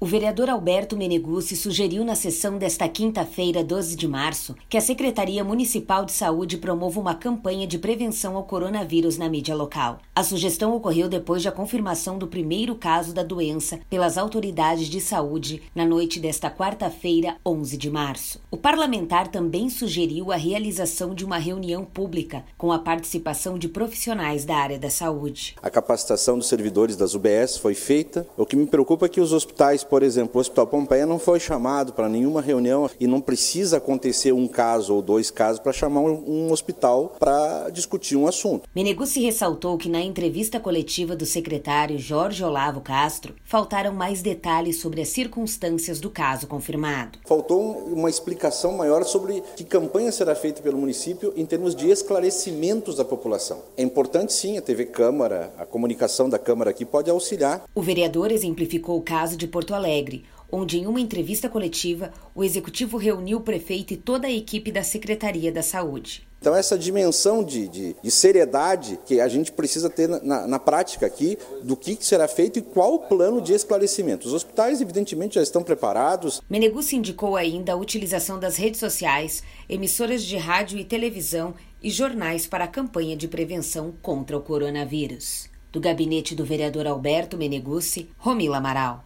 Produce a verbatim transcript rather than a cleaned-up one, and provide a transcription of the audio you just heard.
O vereador Alberto Meneguzzi sugeriu na sessão desta quinta-feira, doze de março, que a Secretaria Municipal de Saúde promova uma campanha de prevenção ao coronavírus na mídia local. A sugestão ocorreu depois da confirmação do primeiro caso da doença pelas autoridades de saúde na noite desta quarta-feira, onze de março. O parlamentar também sugeriu a realização de uma reunião pública com a participação de profissionais da área da saúde. A capacitação dos servidores das U B S foi feita. O que me preocupa é que os hospitais, por exemplo, o Hospital Pompeia não foi chamado para nenhuma reunião e não precisa acontecer um caso ou dois casos para chamar um hospital para discutir um assunto. Meneguzzi ressaltou que na entrevista coletiva do secretário Jorge Olavo Castro, faltaram mais detalhes sobre as circunstâncias do caso confirmado. Faltou uma explicação maior sobre que campanha será feita pelo município em termos de esclarecimentos da população. É importante sim, a T V Câmara, a comunicação da Câmara aqui pode auxiliar. O vereador exemplificou o caso de Porto Alegre, onde em uma entrevista coletiva, o executivo reuniu o prefeito e toda a equipe da Secretaria da Saúde. Então essa dimensão de, de, de seriedade que a gente precisa ter na, na prática aqui, do que será feito e qual o plano de esclarecimento. Os hospitais evidentemente já estão preparados. Meneguzzi indicou ainda a utilização das redes sociais, emissoras de rádio e televisão e jornais para a campanha de prevenção contra o coronavírus. Do gabinete do vereador Alberto Meneguzzi, Romila Amaral.